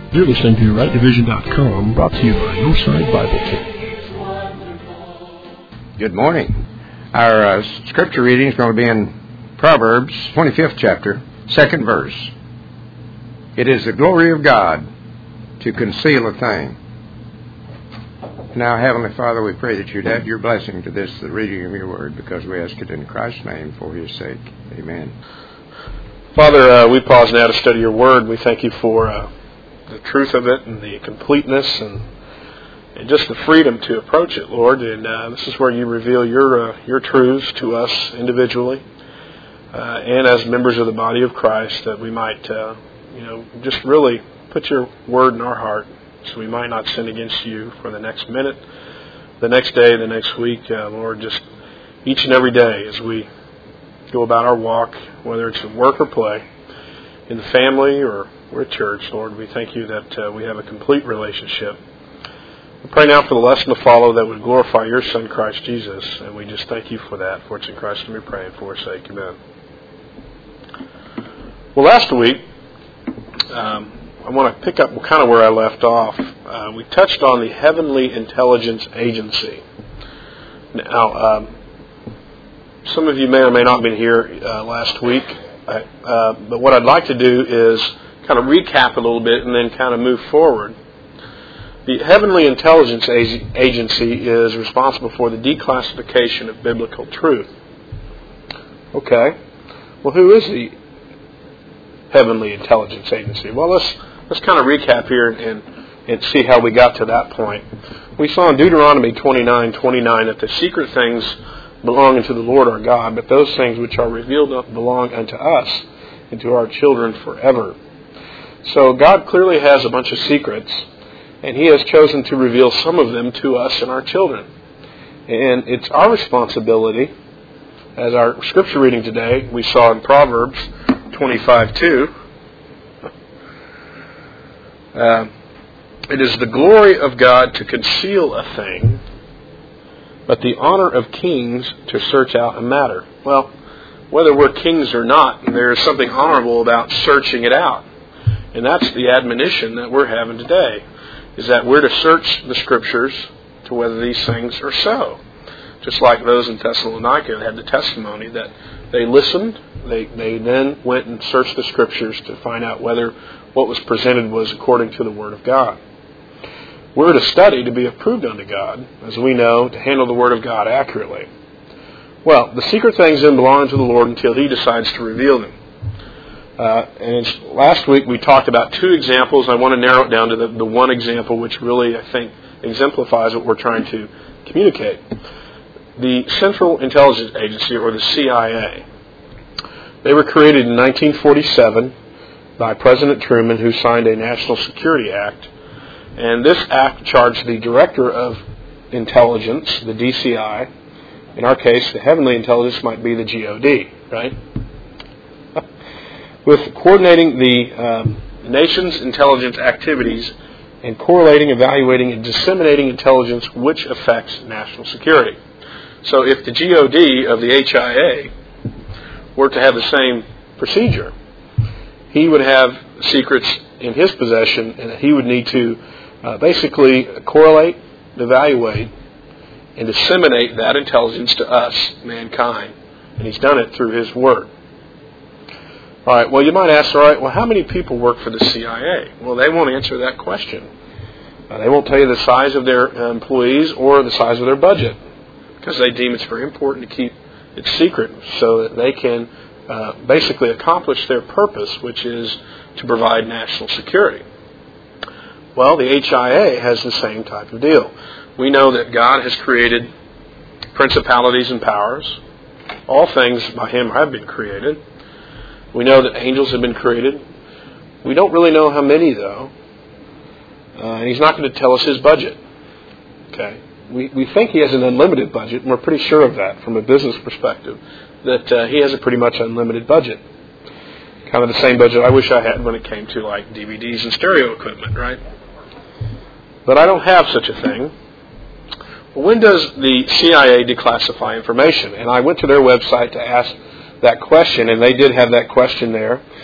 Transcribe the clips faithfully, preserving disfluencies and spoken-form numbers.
You're listening to right division dot com, brought to you by Northside Bible Church. Good morning. Our uh, scripture reading is going to be in Proverbs, twenty-fifth chapter, second verse. It is the glory of God to conceal a thing. Now, Heavenly Father, we pray that you'd add your blessing to this, the reading of your word, because we ask it in Christ's name for his sake. Amen. Father, uh, we pause now to study your word. We thank you for uh, the truth of it and the completeness and and just the freedom to approach it, Lord. And uh, this is where you reveal your uh, your truths to us individually uh, and as members of the body of Christ, that we might, uh, you know, just really put your word in our heart, so we might not sin against you for the next minute, the next day, the next week, uh, Lord. Just each and every day as we go about our walk, whether it's in work or play, in the family or we're at church, Lord, we thank you that uh, we have a complete relationship. We pray now for the lesson to follow that would glorify your Son, Christ Jesus, and we just thank you for that. For it's in Christ and we pray, and for his sake, amen. Well, last week, um, I want to pick up kind of where I left off. Uh, we touched on the Heavenly Intelligence Agency. Now, um, some of you may or may not have been here uh, last week, I, uh, but what I'd like to do is kind of recap a little bit and then kind of move forward. The Heavenly Intelligence Agency is responsible for the declassification of biblical truth. Okay. Well, who is the Heavenly Intelligence Agency? Well, let's let's kind of recap here and, and see how we got to that point. We saw in Deuteronomy twenty-nine twenty-nine that the secret things belong unto the Lord our God, but those things which are revealed belong unto us and to our children forever. So God clearly has a bunch of secrets, and he has chosen to reveal some of them to us and our children. And it's our responsibility, as our scripture reading today, we saw in Proverbs twenty-five two, uh, it is the glory of God to conceal a thing, but the honor of kings to search out a matter. Well, whether we're kings or not, there is something honorable about searching it out. And that's the admonition that we're having today, is that we're to search the Scriptures to whether these things are so. Just like those in Thessalonica had the testimony that they listened, they, they then went and searched the Scriptures to find out whether what was presented was according to the Word of God. We're to study to be approved unto God, as we know, to handle the Word of God accurately. Well, the secret things then belong to the Lord until he decides to reveal them. Uh, and last week we talked about two examples. I want to narrow it down to the, the one example which really, I think, exemplifies what we're trying to communicate. The Central Intelligence Agency, or the C I A. They were created in nineteen forty-seven by President Truman, who signed a National Security Act. And this act charged the Director of Intelligence, the D C I. In our case, the Heavenly Intelligence might be the G O D, right? With coordinating the um, nation's intelligence activities and correlating, evaluating, and disseminating intelligence which affects national security. So if the G O D of the H I A were to have the same procedure, he would have secrets in his possession, and he would need to uh, basically correlate, evaluate, and disseminate that intelligence to us, mankind. And he's done it through his Word. All right, well, you might ask, all right, well, how many people work for the C I A? Well, they won't answer that question. Uh, they won't tell you the size of their uh, employees or the size of their budget, because they deem it's very important to keep it secret so that they can uh, basically accomplish their purpose, which is to provide national security. Well, the H I A has the same type of deal. We know that God has created principalities and powers. All things by him have been created. We know that angels have been created. We don't really know how many, though. Uh, and he's not going to tell us his budget. Okay, we we think he has an unlimited budget, and we're pretty sure of that from a business perspective, that uh, he has a pretty much unlimited budget. Kind of the same budget I wish I had when it came to like D V Ds and stereo equipment, right? But I don't have such a thing. Well, when does the C I A declassify information? And I went to their website to ask that question, and they did have that question there.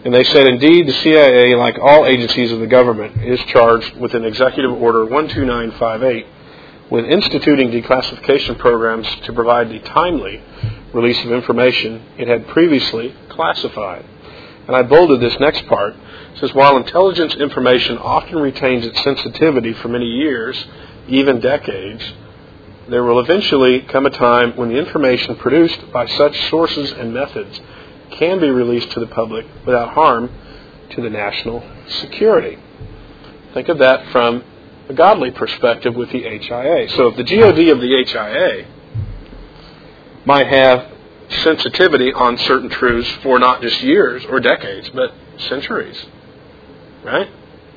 And they said, indeed, the C I A, like all agencies of the government, is charged with an Executive Order one two nine five eight with instituting declassification programs to provide the timely release of information it had previously classified. And I bolded this next part. It says, while intelligence information often retains its sensitivity for many years, even decades, there will eventually come a time when the information produced by such sources and methods can be released to the public without harm to the national security. Think of that from a godly perspective with the H I A. So if the G O D of the H I A might have sensitivity on certain truths for not just years or decades, but centuries, right?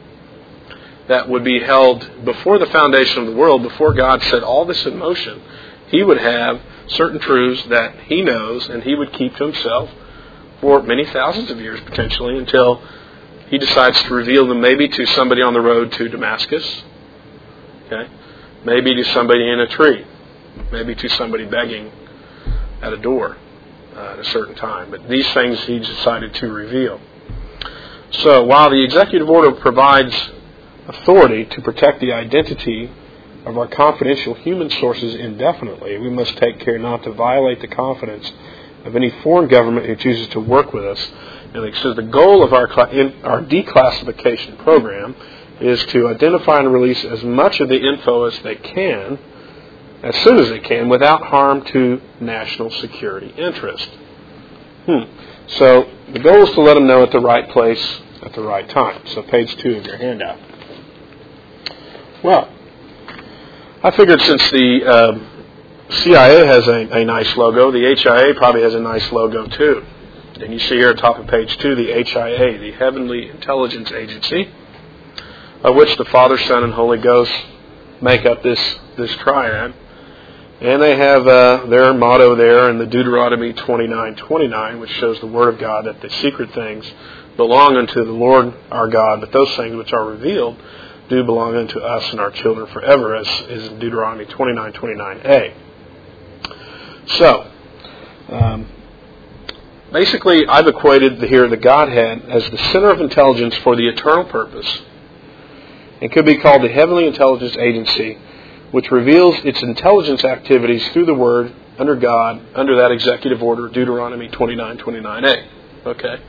That would be held before the foundation of the world, before God set all this in motion. He would have certain truths that He knows, and He would keep to Himself for many thousands of years, potentially, until He decides to reveal them maybe to somebody on the road to Damascus, okay? Maybe to somebody in a tree, maybe to somebody begging at a door uh, at a certain time. But these things He decided to reveal. So while the executive order provides authority to protect the identity of our confidential human sources indefinitely, we must take care not to violate the confidence of any foreign government who chooses to work with us. And it says the goal of our, our declassification program is to identify and release as much of the info as they can, as soon as they can, without harm to national security interest. Hmm. So the goal is to let them know at the right place at the right time. So page two of your handout. Well, I figured since the uh, C I A has a, a nice logo, the H I A probably has a nice logo too. And you see here at the top of page two, the H I A, the Heavenly Intelligence Agency, of which the Father, Son, and Holy Ghost make up this, this triad. And they have uh, their motto there in the Deuteronomy twenty-nine twenty-nine, which shows the Word of God, that the secret things belong unto the Lord our God, but those things which are revealed do belong unto us and our children forever, as is in Deuteronomy twenty-nine twenty-nine a. So, um, basically, I've equated here the Godhead as the center of intelligence for the eternal purpose. It could be called the Heavenly Intelligence Agency, which reveals its intelligence activities through the Word, under God, under that executive order, Deuteronomy twenty-nine twenty-nine a. Okay?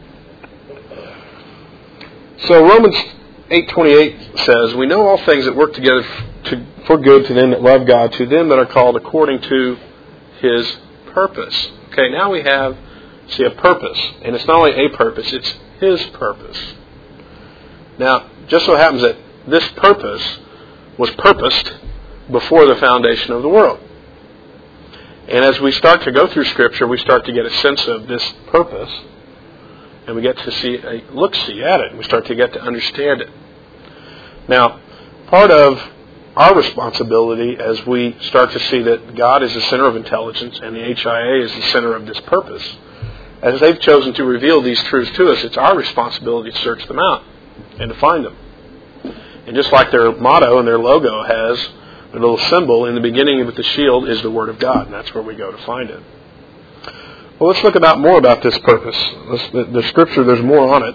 So Romans eight twenty-eight says, we know all things that work together to, for good to them that love God, to them that are called according to His purpose. Okay, now we have, see, a purpose. And it's not only a purpose, it's His purpose. Now, just so happens that this purpose was purposed before the foundation of the world. And as we start to go through Scripture, we start to get a sense of this purpose, and we get to see a look-see at it, and we start to get to understand it. Now, part of our responsibility as we start to see that God is the center of intelligence and the H I A is the center of this purpose, as they've chosen to reveal these truths to us, it's our responsibility to search them out and to find them. And just like their motto and their logo has, the little symbol in the beginning with the shield is the Word of God, and that's where we go to find it. Well, let's look about more about this purpose. Let's, the, the Scripture, there's more on it.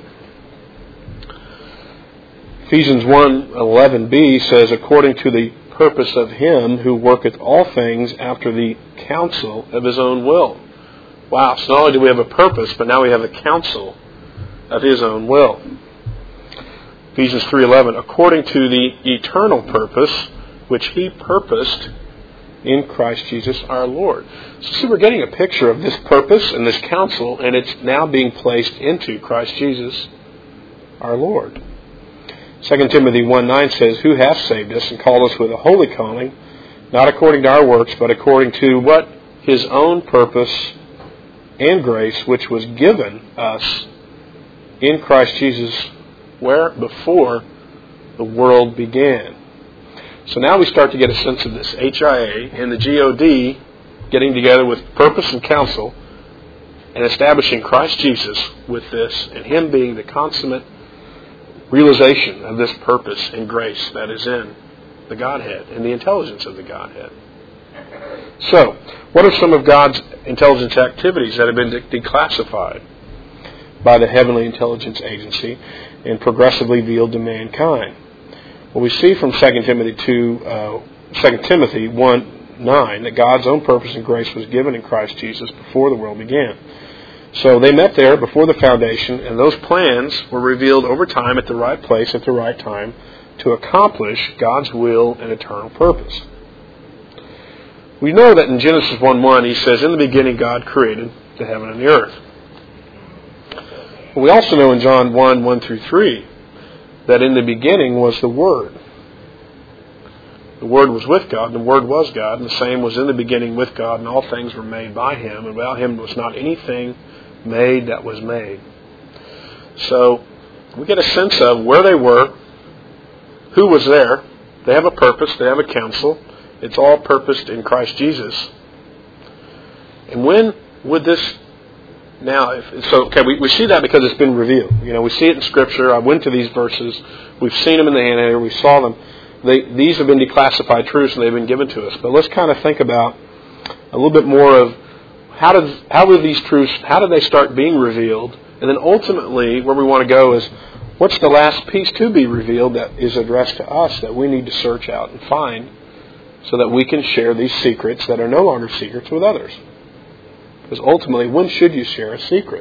Ephesians one eleven b says, according to the purpose of Him who worketh all things after the counsel of His own will. Wow, so not only do we have a purpose, but now we have a counsel of His own will. Ephesians three eleven, according to the eternal purpose which He purposed in Christ Jesus our Lord. So see, we're getting a picture of this purpose and this counsel, and it's now being placed into Christ Jesus our Lord. Second Timothy one nine says, who hath saved us and called us with a holy calling, not according to our works, but according to what? His own purpose and grace, which was given us in Christ Jesus, where? Before the world began. So now we start to get a sense of this H I A and the G O D getting together with purpose and counsel and establishing Christ Jesus with this, and Him being the consummate realization of this purpose and grace that is in the Godhead and the intelligence of the Godhead. So, what are some of God's intelligence activities that have been de- declassified? by the Heavenly Intelligence Agency and progressively revealed to mankind. Well, we see from Second Timothy two, uh, Second Timothy one nine that God's own purpose and grace was given in Christ Jesus before the world began. So they met there before the foundation, and those plans were revealed over time at the right place at the right time to accomplish God's will and eternal purpose. We know that in Genesis one one, he says, "In the beginning God created the heaven and the earth." We also know in John one, one through three, that in the beginning was the Word. The Word was with God, and the Word was God, and the same was in the beginning with God, and all things were made by Him, and without Him was not anything made that was made. So we get a sense of where they were, who was there. They have a purpose, they have a counsel. It's all purposed in Christ Jesus. And when would this now, if, so okay, we, we see that because it's been revealed. You know, we see it in Scripture. I went to these verses. We've seen them in the hand. We saw them. They, these have been declassified truths, and they've been given to us. But let's kind of think about a little bit more of how did how were these truths? How did they start being revealed? And then ultimately, where we want to go is, what's the last piece to be revealed that is addressed to us that we need to search out and find, so that we can share these secrets that are no longer secrets with others? Because ultimately, when should you share a secret?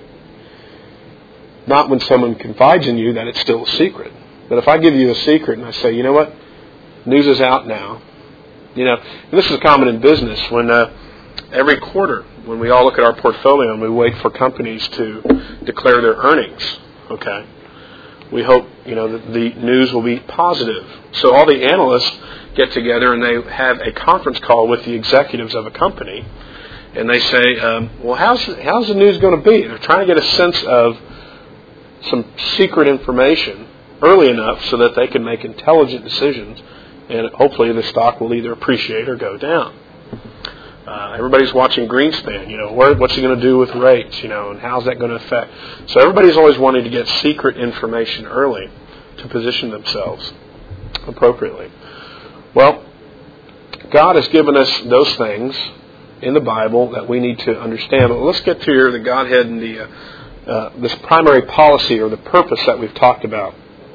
Not when someone confides in you that it's still a secret. But if I give you a secret and I say, you know what, news is out now. You know, and this is common in business. When uh, every quarter, when we all look at our portfolio and we wait for companies to declare their earnings, okay, we hope, you know, that the news will be positive. So all the analysts get together and they have a conference call with the executives of a company. And they say, um, well, how's, how's the news going to be? They're trying to get a sense of some secret information early enough so that they can make intelligent decisions, and hopefully the stock will either appreciate or go down. Uh, everybody's watching Greenspan, you know, where, what's he going to do with rates, you know, and how's that going to affect? So everybody's always wanting to get secret information early to position themselves appropriately. Well, God has given us those things in the Bible that we need to understand. But let's get to here the Godhead and the uh, uh, this primary policy or the purpose that we've talked about.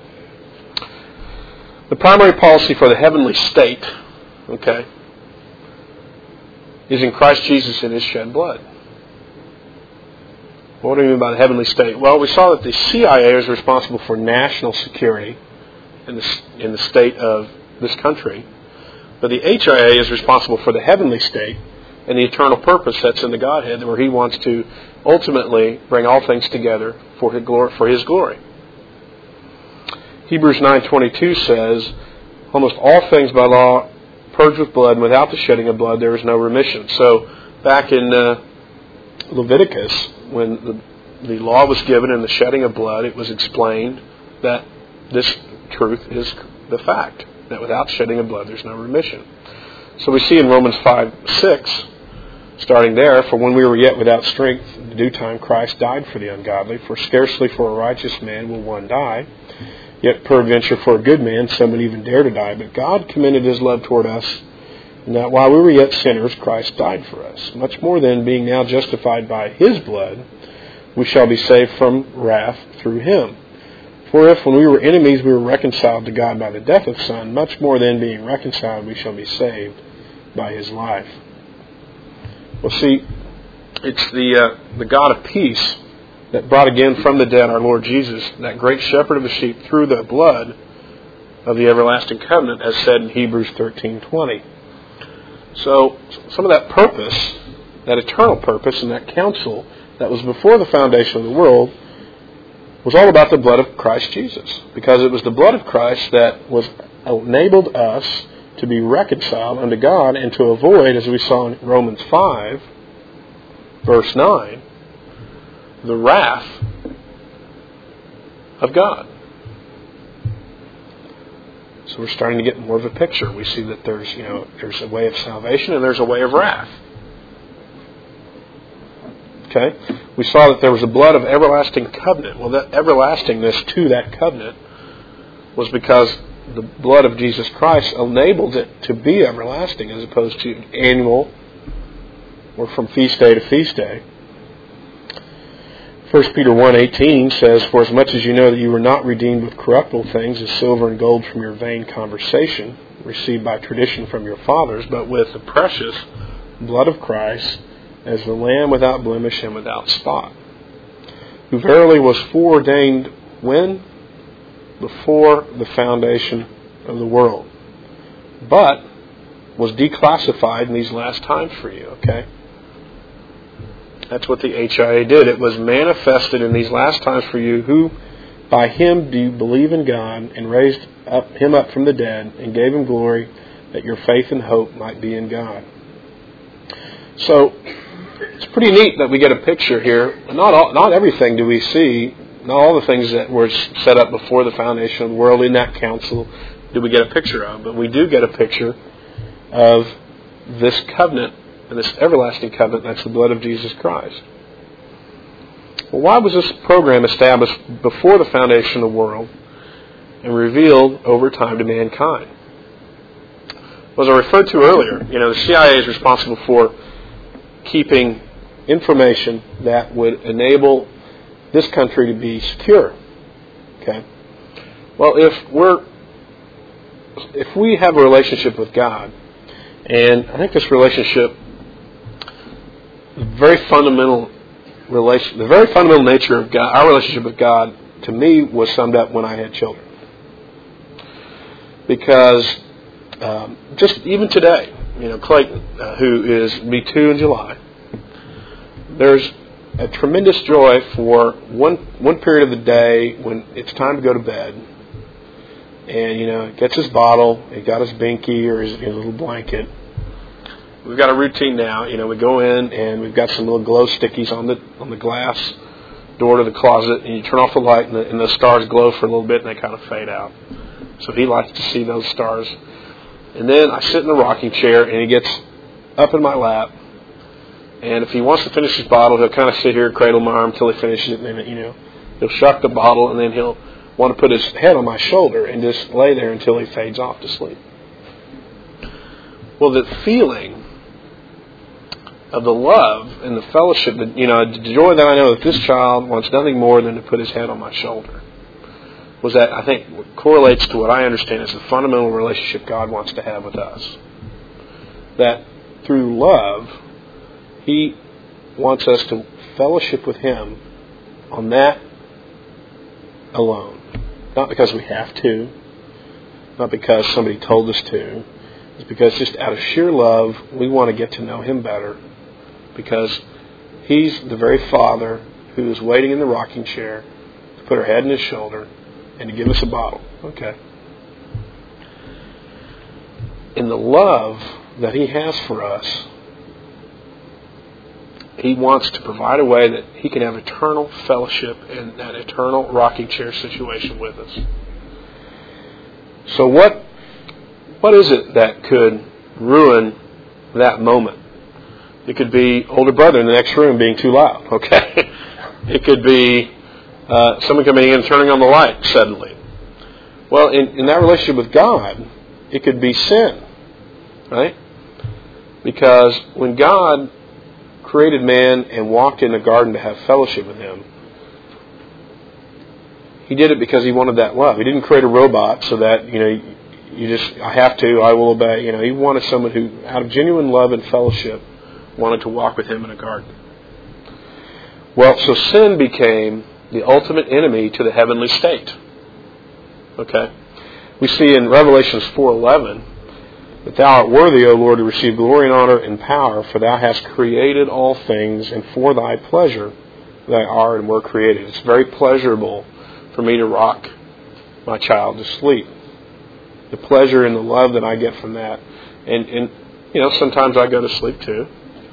The primary policy for the heavenly state, okay, is in Christ Jesus and His shed blood. What do we mean by the heavenly state? Well, we saw that the C I A is responsible for national security in the in the state of this country, but the H I A is responsible for the heavenly state and the eternal purpose that's in the Godhead, where He wants to ultimately bring all things together for His glory. For His glory. Hebrews nine twenty-two says, almost all things by law purged with blood, and without the shedding of blood there is no remission. So back in uh, Leviticus, when the, the law was given and the shedding of blood, it was explained that this truth is the fact, that without shedding of blood there's no remission. So we see in Romans five six, starting there, for when we were yet without strength, in due time Christ died for the ungodly, for scarcely for a righteous man will one die, yet peradventure for a good man some would even dare to die. But God commended His love toward us, and that while we were yet sinners, Christ died for us. Much more then, being now justified by His blood, we shall be saved from wrath through Him. For if when we were enemies we were reconciled to God by the death of His Son, much more then, being reconciled, we shall be saved by His life. Well, see, it's the uh, the God of peace that brought again from the dead our Lord Jesus, that great shepherd of the sheep, through the blood of the everlasting covenant, as said in Hebrews thirteen twenty. So some of that purpose, that eternal purpose and that counsel that was before the foundation of the world, was all about the blood of Christ Jesus. Because it was the blood of Christ that was enabled us to be reconciled unto God and to avoid, as we saw in Romans five, verse nine, the wrath of God. So we're starting to get more of a picture. We see that there's, you know, there's a way of salvation and there's a way of wrath. Okay? We saw that there was a blood of everlasting covenant. Well, that everlastingness to that covenant was because the blood of Jesus Christ enabled it to be everlasting as opposed to annual or from feast day to feast day. First Peter one eighteen says, "For as much as you know that you were not redeemed with corruptible things, as silver and gold from your vain conversation, received by tradition from your fathers, but with the precious blood of Christ, as the Lamb without blemish and without spot, who verily was foreordained when? Before the foundation of the world, but was declassified in these last times for you." Okay? That's what the H I A did. It was manifested in these last times for you, who by Him do you believe in God, and raised up Him up from the dead, and gave Him glory, that your faith and hope might be in God. So it's pretty neat that we get a picture here. Not all, not everything do we see. Not all the things that were set up before the foundation of the world in that council do we get a picture of. But we do get a picture of this covenant, and this everlasting covenant, that's the blood of Jesus Christ. Well, why was this program established before the foundation of the world and revealed over time to mankind? Well, as I referred to earlier, you know, the C I A is responsible for keeping information that would enable this country to be secure. Okay? Well, if we're if we have a relationship with God, and I think this relationship, the very fundamental relation, the very fundamental nature of God, our relationship with God, to me, was summed up when I had children. Because um, just even today, you know, Clayton, uh, who is be two in July, there's a tremendous joy for one one period of the day when it's time to go to bed, and you know, gets his bottle, he got his binky or his, his little blanket. We've got a routine now. You know, we go in and we've got some little glow stickies on the on the glass door to the closet, and you turn off the light, and the, and the stars glow for a little bit, and they kind of fade out. So he likes to see those stars. And then I sit in the rocking chair, and he gets up in my lap, and if he wants to finish his bottle, he'll kind of sit here and cradle my arm until he finishes it, and then, you know, he'll shuck the bottle, and then he'll want to put his head on my shoulder and just lay there until he fades off to sleep. Well, the feeling of the love and the fellowship, that, you know, the joy that I know that this child wants nothing more than to put his head on my shoulder, was that, I think, correlates to what I understand is the fundamental relationship God wants to have with us. That through love, He wants us to fellowship with Him on that alone. Not because we have to, not because somebody told us to. It's because just out of sheer love, we want to get to know Him better, because He's the very Father who is waiting in the rocking chair to put her head in His shoulder and to give us a bottle. Okay. In the love that He has for us, He wants to provide a way that He can have eternal fellowship in that eternal rocking chair situation with us. So what what is it that could ruin that moment? It could be older brother in the next room being too loud, okay? It could be uh, someone coming in and turning on the light suddenly. Well, in, in that relationship with God, it could be sin, right? Because when God created man and walked in the garden to have fellowship with Him, He did it because He wanted that love. He didn't create a robot so that, you know, you just, I have to, I will obey. You know, He wanted someone who, out of genuine love and fellowship, wanted to walk with Him in a garden. Well, so sin became the ultimate enemy to the heavenly state. Okay? We see in Revelation four eleven that Thou art worthy, O Lord, to receive glory and honor and power, for Thou hast created all things, and for Thy pleasure They are and were created. It's very pleasurable for me to rock my child to sleep. The pleasure and the love that I get from that. And, and you know, sometimes I go to sleep too.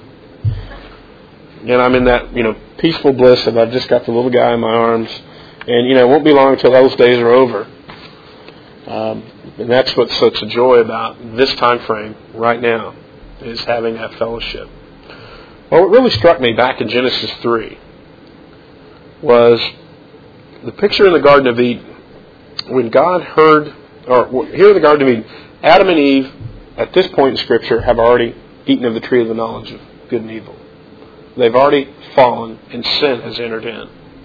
And I'm in that, you know, peaceful bliss of I've just got the little guy in my arms. And, you know, it won't be long until those days are over. Um, and that's what's such a joy about this time frame right now, is having that fellowship. Well, what really struck me back in Genesis three was the picture in the Garden of Eden. When God heard, or here in the Garden of Eden, Adam and Eve, at this point in Scripture, have already eaten of the tree of the knowledge of good and evil. They've already fallen, and sin has entered in.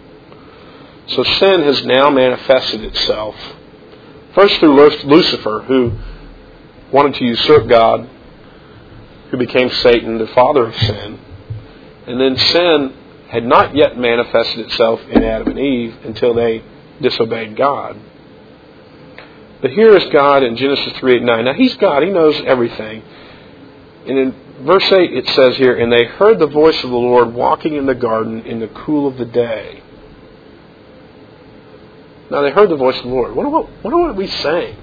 So sin has now manifested itself, first through Lucifer, who wanted to usurp God, who became Satan, the father of sin. And then sin had not yet manifested itself in Adam and Eve until they disobeyed God. But here is God in Genesis three, eight, nine. Now He's God. He knows everything. And in verse eight it says here, "And they heard the voice of the Lord walking in the garden in the cool of the day." Now they heard the voice of the Lord. What what, what are we saying?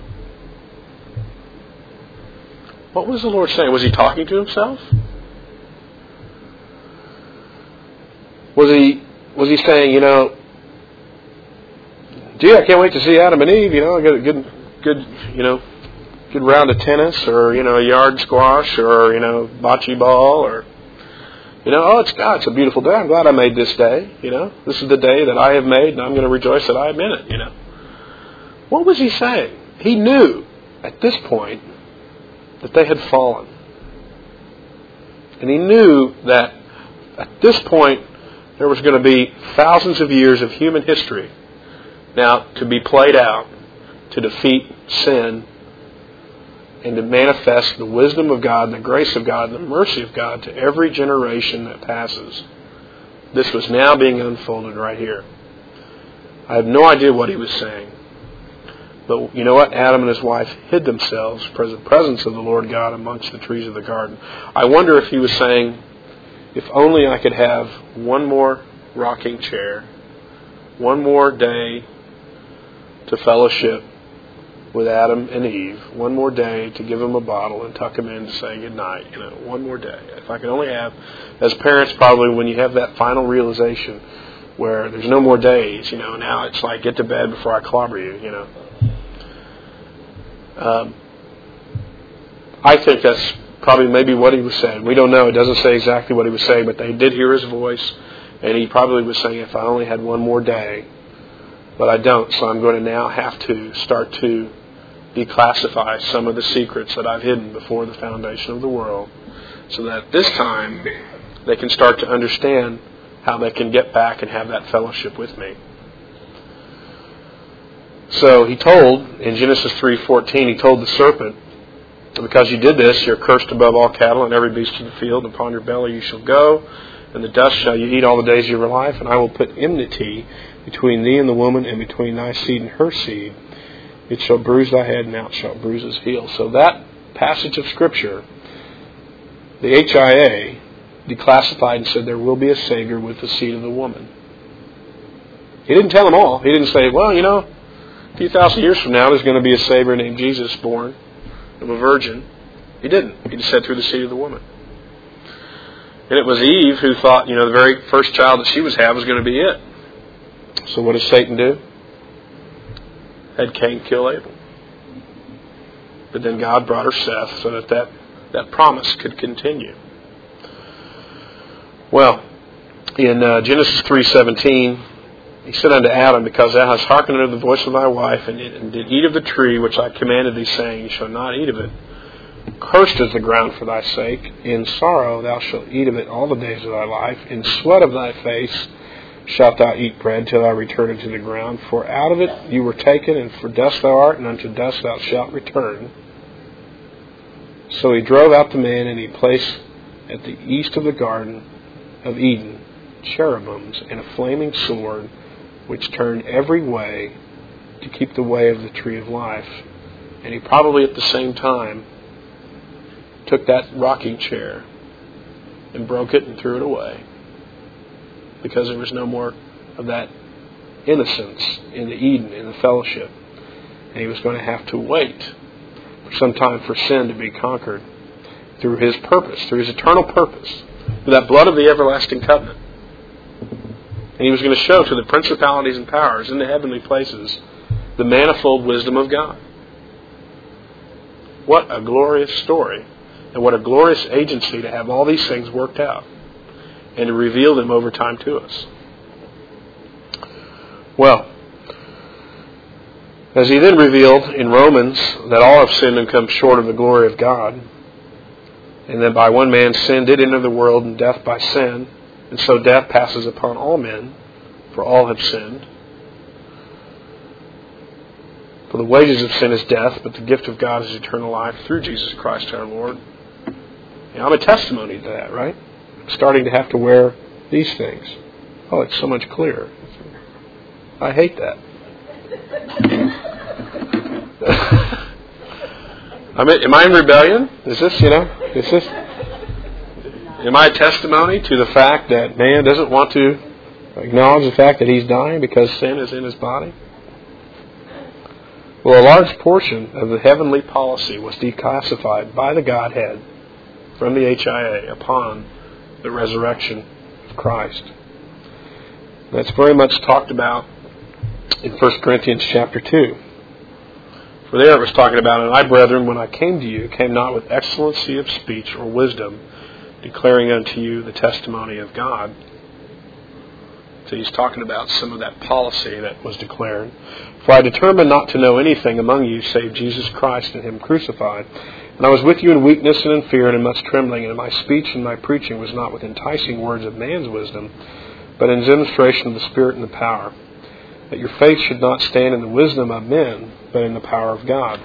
What was the Lord saying? Was He talking to Himself? Was He was He saying, you know, gee, I can't wait to see Adam and Eve, you know, I got a good good you know good round of tennis, or, you know, a yard squash, or, you know, bocce ball, or, you know, oh, it's God, it's a beautiful day. I'm glad I made this day, you know. This is the day that I have made, and I'm going to rejoice that I am in it, you know. What was He saying? He knew at this point that they had fallen. And He knew that at this point there was going to be thousands of years of human history now to be played out to defeat sin and to manifest the wisdom of God and the grace of God and the mercy of God to every generation that passes. This was now being unfolded right here. I have no idea what He was saying. But you know what? Adam and his wife hid themselves from the presence of the Lord God amongst the trees of the garden. I wonder if He was saying, if only I could have one more rocking chair, one more day to fellowship with Adam and Eve, one more day to give them a bottle and tuck them in to say goodnight, you know, one more day. If I could only have, as parents probably, when you have that final realization where there's no more days, you know, now it's like, get to bed before I clobber you, you know. Um, I think that's probably maybe what He was saying. We don't know. It doesn't say exactly what He was saying, but they did hear His voice, and He probably was saying, if I only had one more day, but I don't, so I'm going to now have to start to declassify some of the secrets that I've hidden before the foundation of the world, so that this time they can start to understand how they can get back and have that fellowship with me. So He told, in Genesis three fourteen, He told the serpent, because you did this, you're cursed above all cattle and every beast of the field, and upon your belly you shall go, and the dust shall you eat all the days of your life, and I will put enmity between thee and the woman, and between thy seed and her seed. It shall bruise thy head, and thou shalt bruise his heel. So that passage of Scripture, the H I A declassified and said there will be a Savior with the seed of the woman. He didn't tell them all. He didn't say, well, you know, a few thousand years from now there's going to be a Savior named Jesus born of a virgin. He didn't. He just said through the seed of the woman. And it was Eve who thought, you know, the very first child that she was having was going to be it. So what does Satan do? Had Cain kill Abel. But then God brought her Seth so that that, that promise could continue. Well, in uh, Genesis three seventeen, He said unto Adam, because thou hast hearkened unto the voice of thy wife, and, and did eat of the tree which I commanded thee, saying, you shall not eat of it. Cursed is the ground for thy sake. In sorrow thou shalt eat of it all the days of thy life. In sweat of thy face shalt thou eat bread till thou return into the ground. For out of it you were taken, and for dust thou art, and unto dust thou shalt return. So He drove out the man, and He placed at the east of the garden of Eden cherubims and a flaming sword, which turned every way to keep the way of the tree of life. And He probably at the same time took that rocking chair and broke it and threw it away, because there was no more of that innocence in the Eden, in the fellowship. And He was going to have to wait for some time for sin to be conquered through His purpose, through His eternal purpose, through that blood of the everlasting covenant. And He was going to show to the principalities and powers in the heavenly places the manifold wisdom of God. What a glorious story, and what a glorious agency to have all these things worked out and to reveal them over time to us. Well, as He then revealed in Romans that all have sinned and come short of the glory of God, and that by one man sin did enter the world, and death by sin, and so death passes upon all men, for all have sinned. For the wages of sin is death, but the gift of God is eternal life through Jesus Christ our Lord. And I'm a testimony to that, right? I'm starting to have to wear these things. Oh, it's so much clearer. I hate that. I mean, am I in rebellion? Is this, you know, is this, am I a testimony to the fact that man doesn't want to acknowledge the fact that he's dying because sin is in his body? Well, a large portion of the heavenly policy was declassified by the Godhead from the H I A upon the resurrection of Christ. That's very much talked about in First Corinthians chapter two. For there it was talking about, and I, brethren, when I came to you, came not with excellency of speech or wisdom, declaring unto you the testimony of God. So he's talking about some of that policy that was declared. For I determined not to know anything among you save Jesus Christ and Him crucified. And I was with you in weakness and in fear and in much trembling, and my speech and my preaching was not with enticing words of man's wisdom, but in demonstration of the Spirit and the power, that your faith should not stand in the wisdom of men, but in the power of God.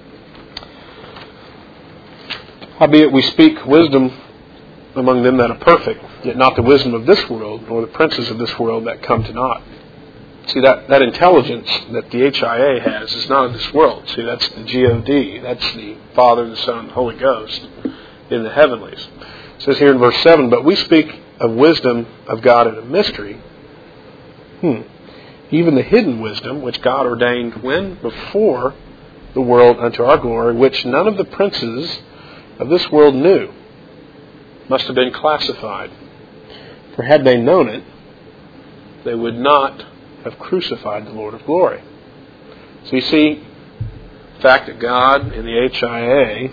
Howbeit we speak wisdom among them that are perfect, yet not the wisdom of this world, nor the princes of this world that come to naught. See, that, that intelligence that the H I A has is not of this world. See, that's the G O D. That's the Father, the Son, and the Holy Ghost in the heavenlies. It says here in verse seven, but we speak of wisdom of God in a mystery. Hmm. Even the hidden wisdom, which God ordained when? Before the world unto our glory, which none of the princes of this world knew. Must have been classified. For had they known it, they would not have crucified the Lord of glory. So you see, the fact that God in the H I A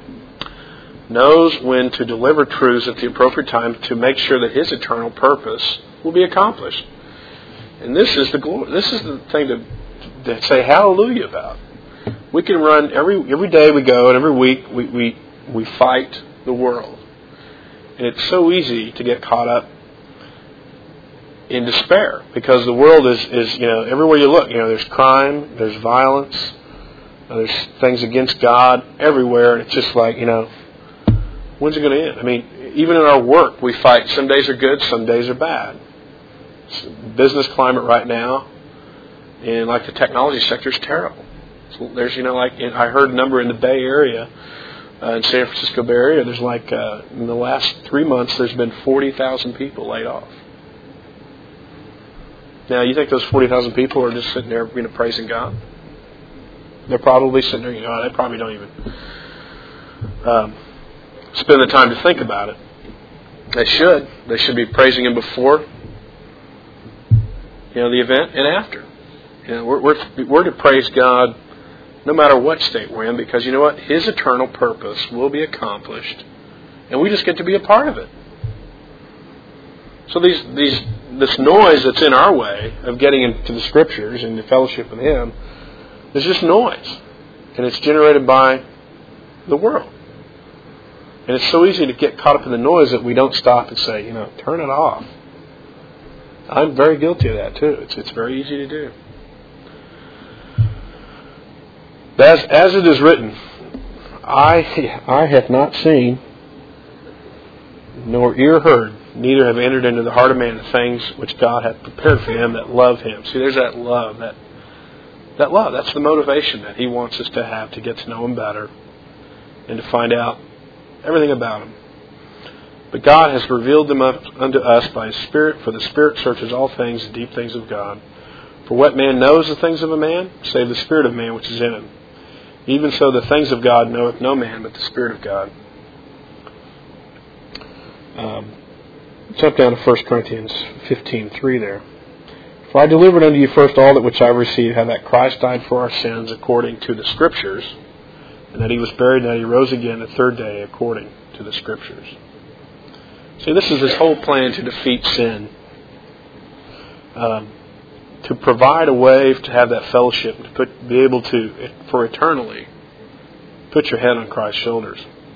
knows when to deliver truths at the appropriate time to make sure that His eternal purpose will be accomplished. And this is the glory. This is the thing to, to say hallelujah about. We can run every every day we go, and every week we, we we fight the world. And it's so easy to get caught up in despair because the world is, is you know, everywhere you look, you know, there's crime, there's violence, there's things against God everywhere, and it's just like, you know, when's it going to end? I mean, even in our work, we fight. Some days are good, some days are bad. Business climate right now, and like the technology sector is terrible. So there's, you know, like I heard a number in the Bay Area, uh, in San Francisco Bay Area. There's like uh, in the last three months, there's been forty thousand people laid off. Now, you think those forty thousand people are just sitting there, you know, praising God? They're probably sitting there, you know, they probably don't even um, spend the time to think about it. They should. They should be praising Him before, you know, the event and after. You know, we're, we're, we're to praise God no matter what state we're in, because you know what? His eternal purpose will be accomplished, and we just get to be a part of it. So these these this noise that's in our way of getting into the Scriptures and the fellowship with Him is just noise, and it's generated by the world. And it's so easy to get caught up in the noise that we don't stop and say, you know, turn it off. I'm very guilty of that too. It's it's very easy to do. As, as it is written, I I have not seen, nor ear heard, neither have entered into the heart of man the things which God hath prepared for them that love Him. See, there's that love, that that love. That's the motivation that He wants us to have to get to know Him better and to find out everything about Him. But God has revealed them up unto us by His Spirit, for the Spirit searches all things, the deep things of God. For what man knows the things of a man, save the Spirit of man which is in him? Even so the things of God knoweth no man but the Spirit of God. Um, jump down to First Corinthians fifteen three there. For I delivered unto you first all that which I received, how that Christ died for our sins according to the Scriptures, and that He was buried, and that He rose again the third day according to the Scriptures. See, this is His whole plan to defeat sin. Um, to provide a way to have that fellowship, to put, be able to, for eternally, put your head on Christ's shoulders.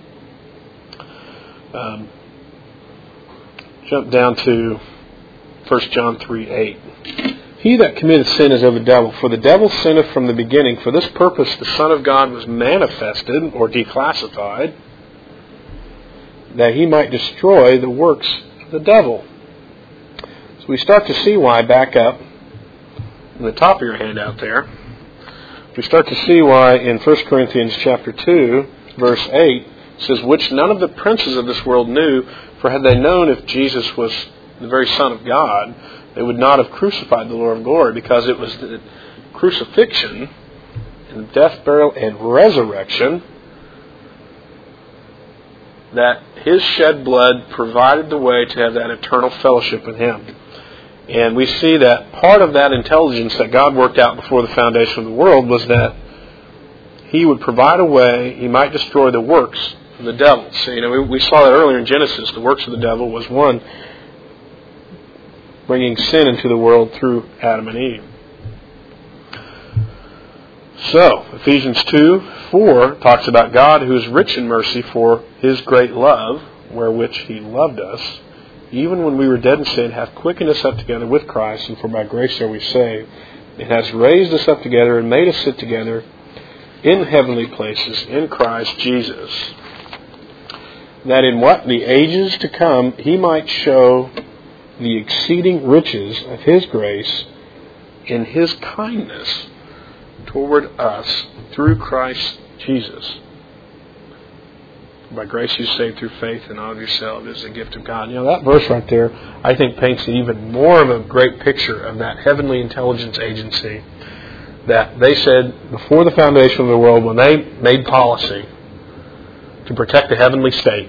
Um, jump down to First John three eight. He that committeth sin is of the devil, for the devil sinneth from the beginning. For this purpose the Son of God was manifested, or declassified, that he might destroy the works of the devil. So we start to see why, back up in the top of your handout there, we start to see why in First Corinthians chapter two, verse eight, it says, which none of the princes of this world knew, for had they known if Jesus was the very Son of God, they would not have crucified the Lord of glory, because it was the crucifixion and death, burial, and resurrection that His shed blood provided the way to have that eternal fellowship with Him. And we see that part of that intelligence that God worked out before the foundation of the world was that He would provide a way He might destroy the works of the devil. So, you know, we, we saw that earlier in Genesis. The works of the devil was, one, bringing sin into the world through Adam and Eve. So, Ephesians two four talks about God who is rich in mercy for His great love, wherewith He loved us, even when we were dead in sin, hath quickened us up together with Christ, and for by grace are we saved, and has raised us up together and made us sit together in heavenly places in Christ Jesus, that in what? The ages to come He might show the exceeding riches of His grace in His kindness toward us through Christ Jesus. By grace you saved through faith, and not of yourselves, it is a gift of God. You know, that verse right there, I think, paints even more of a great picture of that heavenly intelligence agency that they said before the foundation of the world, when they made policy to protect the heavenly state,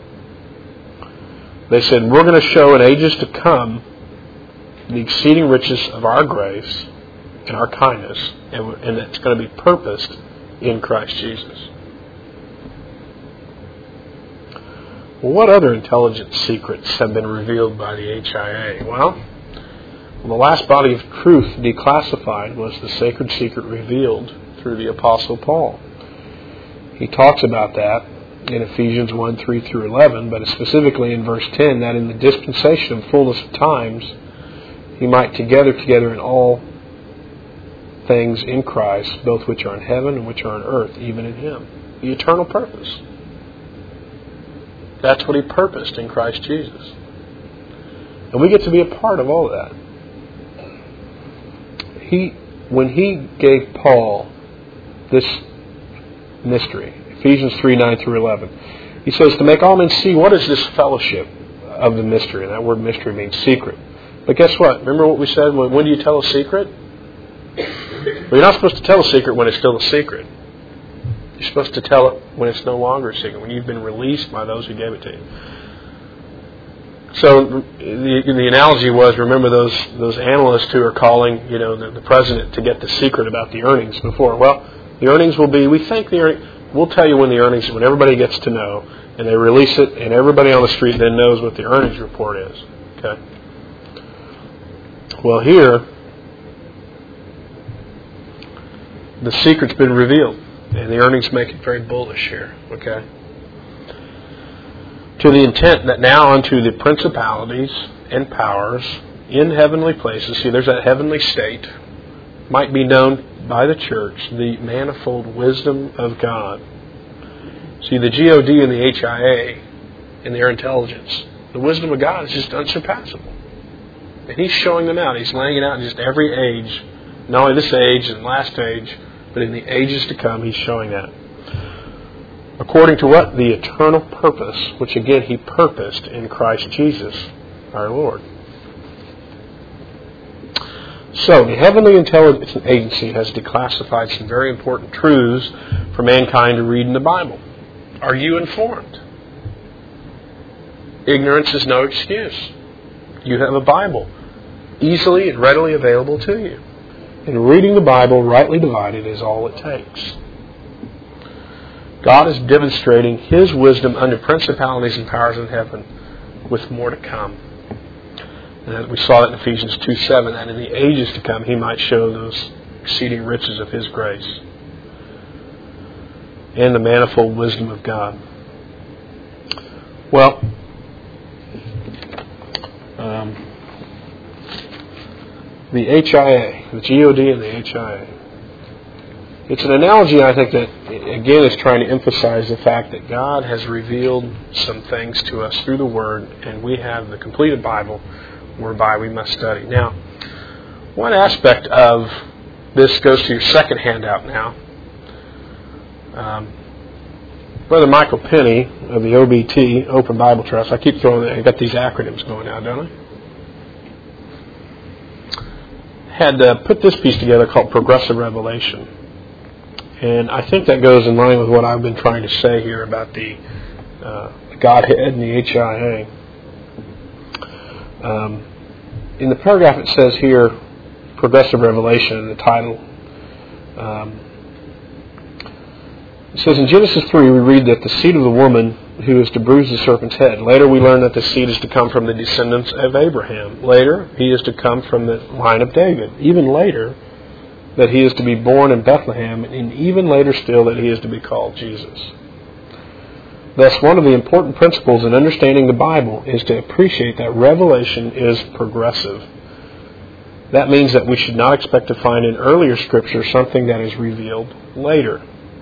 they said, we're going to show in ages to come the exceeding riches of our grace and our kindness, and, and it's going to be purposed in Christ Jesus. Well, what other intelligence secrets have been revealed by the H I A? Well, the last body of truth declassified was the sacred secret revealed through the Apostle Paul. He talks about that in Ephesians one, three through eleven, but specifically in verse ten, that in the dispensation of fullness of times, He might together together in all things in Christ, both which are in heaven and which are on earth, even in Him. The eternal purpose. That's what He purposed in Christ Jesus. And we get to be a part of all of that. He, when He gave Paul this mystery, Ephesians three, nine through eleven, He says, to make all men see what is this fellowship of the mystery. And that word mystery means secret. But guess what? Remember what we said? When do you tell a secret? Well, you're not supposed to tell a secret when it's still a secret. You're supposed to tell it when it's no longer a secret, when you've been released by those who gave it to you. So the, the analogy was, remember those those analysts who are calling, you know, the, the president to get the secret about the earnings before. Well, the earnings will be, we think the earnings, we'll tell you when the earnings, when everybody gets to know, and they release it, and everybody on the street then knows what the earnings report is. Okay. Well, here, the secret's been revealed. And the earnings make it very bullish here, okay? To the intent that now unto the principalities and powers in heavenly places, see, there's that heavenly state, might be known by the church the manifold wisdom of God. See, the G O D and the H I A and their intelligence, the wisdom of God is just unsurpassable. And He's showing them out. He's laying it out in just every age, not only this age and last age, but in the ages to come, He's showing that. According to what? The eternal purpose, which again He purposed in Christ Jesus, our Lord. So, the Heavenly Intelligence Agency has declassified some very important truths for mankind to read in the Bible. Are you informed? Ignorance is no excuse. You have a Bible, easily and readily available to you. And reading the Bible, rightly divided, is all it takes. God is demonstrating His wisdom under principalities and powers in heaven, with more to come. And we saw that in Ephesians two seven, that in the ages to come He might show those exceeding riches of His grace and the manifold wisdom of God. Well, um, the H I A, the G O D and the H I A. It's an analogy, I think, that, again, is trying to emphasize the fact that God has revealed some things to us through the Word, and we have the completed Bible whereby we must study. Now, one aspect of this goes to your second handout now. Um, Brother Michael Penny of the O B T, Open Bible Trust, I keep throwing, I got these acronyms going now, don't I? Had uh, put this piece together called Progressive Revelation. And I think that goes in line with what I've been trying to say here about the uh, Godhead and the H I A. Um, in the paragraph it says here, Progressive Revelation in the title. Um, it says in Genesis three we read that the seed of the woman who is to bruise the serpent's head. Later we learn that the seed is to come from the descendants of Abraham. Later he is to come from the line of David. Even later that he is to be born in Bethlehem, and even later still that he is to be called Jesus. Thus, one of the important principles in understanding the Bible is to appreciate that revelation is progressive. That means that we should not expect to find in earlier Scripture something that is revealed later.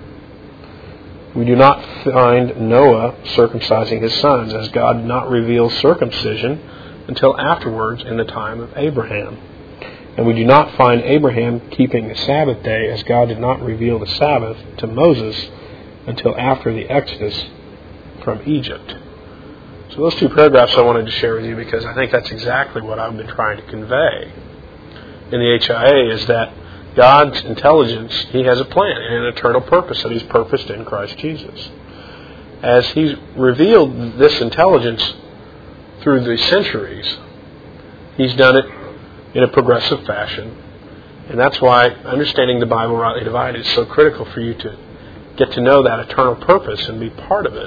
We do not find Noah circumcising his sons, as God did not reveal circumcision until afterwards in the time of Abraham. And we do not find Abraham keeping the Sabbath day, as God did not reveal the Sabbath to Moses until after the Exodus from Egypt. So those two paragraphs I wanted to share with you because I think that's exactly what I've been trying to convey in the H I A, is that God's intelligence, He has a plan and an eternal purpose that He's purposed in Christ Jesus. As He's revealed this intelligence through the centuries, He's done it in a progressive fashion. And that's why understanding the Bible rightly divided is so critical for you to get to know that eternal purpose and be part of it.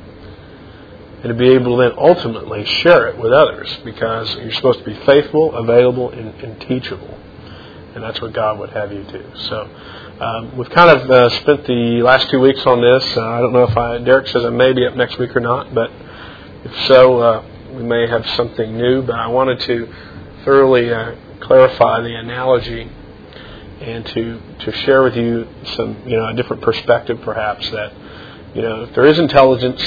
And to be able to then ultimately share it with others, because you're supposed to be faithful, available, and, and teachable. And that's what God would have you do. So um, we've kind of uh, spent the last two weeks on this. Uh, I don't know if I, Derek says I may be up next week or not, but if so, uh, we may have something new. But I wanted to thoroughly uh, clarify the analogy and to to share with you some, you know, a different perspective perhaps, that, you know, if there is intelligence,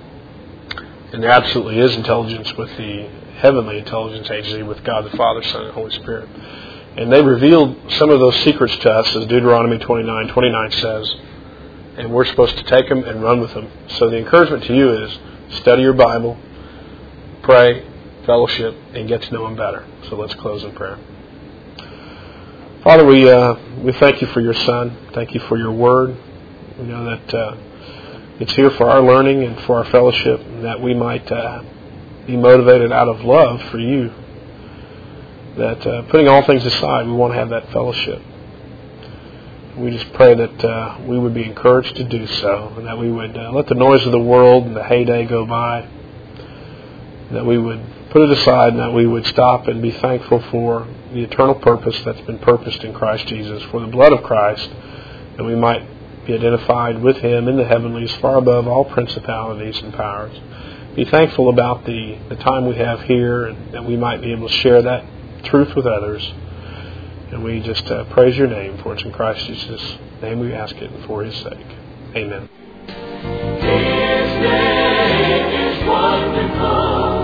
and there absolutely is intelligence with the heavenly intelligence agency, with God the Father, Son, and Holy Spirit. And they revealed some of those secrets to us, as Deuteronomy twenty-nine twenty-nine says, and we're supposed to take them and run with them. So the encouragement to you is study your Bible, pray, fellowship, and get to know Him better. So let's close in prayer. Father, we uh, we thank You for Your Son. Thank You for Your Word. We know that uh, it's here for our learning and for our fellowship, and that we might uh, be motivated out of love for You. That uh, putting all things aside, we want to have that fellowship. We just pray that uh, we would be encouraged to do so, and that we would uh, let the noise of the world and the heyday go by, that we would put it aside, and that we would stop and be thankful for the eternal purpose that's been purposed in Christ Jesus, for the blood of Christ, and we might be identified with Him in the heavenlies, far above all principalities and powers. Be thankful about the, the time we have here, and that we might be able to share that truth with others. And we just uh, praise Your name, for it's in Christ Jesus' name we ask it, and for His sake. Amen. His name is wonderful,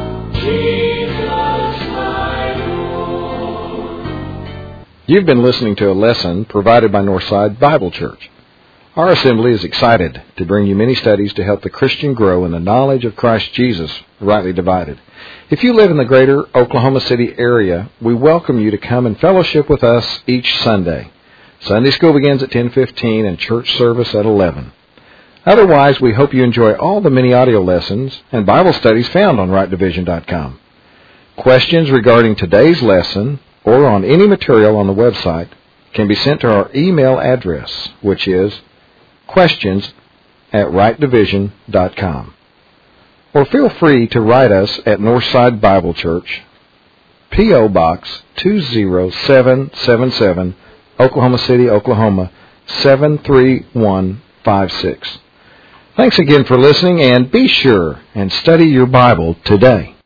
Jesus my Lord. You've been listening to a lesson provided by Northside Bible Church. Our assembly is excited to bring you many studies to help the Christian grow in the knowledge of Christ Jesus, rightly divided. If you live in the greater Oklahoma City area, we welcome you to come and fellowship with us each Sunday. Sunday school begins at ten fifteen and church service at eleven. Otherwise, we hope you enjoy all the many audio lessons and Bible studies found on right division dot com. Questions regarding today's lesson or on any material on the website can be sent to our email address, which is questions at right division dot com. Or feel free to write us at Northside Bible Church, P O. Box two zero seven seven seven, Oklahoma City, Oklahoma seven three one five six. Thanks again for listening, and be sure and study your Bible today.